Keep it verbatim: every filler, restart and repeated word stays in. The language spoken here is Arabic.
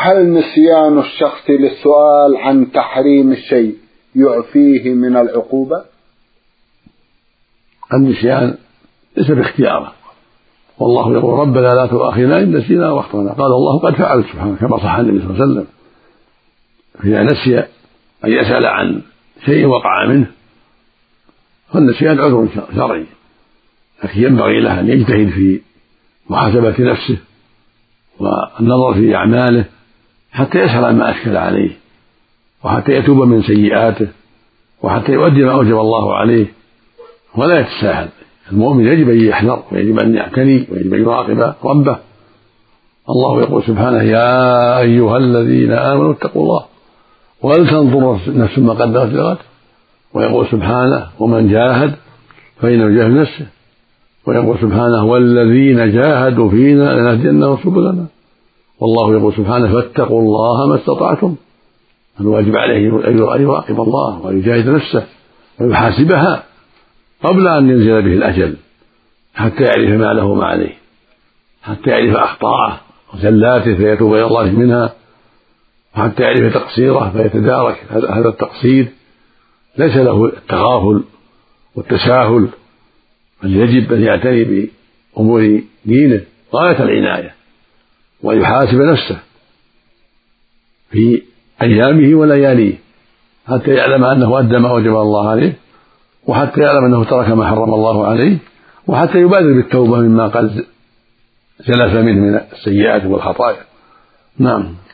هل نسيان الشخص للسؤال عن تحريم الشيء يعفيه من العقوبة؟ النسيان ليس باختياره، والله يقول ربنا لا تؤاخذنا إن نسينا واخطأنا، قال الله قد فعلت سبحانه كما صح النبي صلى الله عليه وسلم. إذا نسي أن يسأل عن شيء وقع منه فالنسيان عذر شرعي، لكن ينبغي له أن يجتهد في محاسبة نفسه والنظر في أعماله حتى يسأل عما أشكل عليه، وحتى يتوب من سيئاته، وحتى يؤدي ما أوجب الله عليه ولا يتساهل. المؤمن يجب أن يحذر ويجب أن يعتني ويجب أن يراقب ربه. الله يقول سبحانه يا أيها الذين آمنوا اتقوا الله ولتنظر نفس ما قدمت لغد، ويقول سبحانه ومن جاهد فإنه يجاهد نفسه، ويقول سبحانه والذين جاهدوا فينا لنهدينهم سبلنا، والله يقول سبحانه فاتقوا الله ما استطعتم. الواجب عليه أن يراقب الله ويجاهد نفسه ويحاسبها قبل أن ينزل به الأجل حتى يعرف ما له وما عليه، حتى يعرف أخطاءه وزلاته فيتوب إلى الله منها، وحتى يعرف تقصيره فيتدارك هذا التقصير. ليس له التغافل والتساهل، بل يجب أن يعتني بأمور دينه غاية العناية ويحاسب نفسه في أيامه ولياليه حتى يعلم أنه أدى ما وجب الله عليه، وحتى يعلم أنه ترك ما حرم الله عليه، وحتى يبادر بالتوبة مما قد سلف منه من السيئات والخطايا. نعم.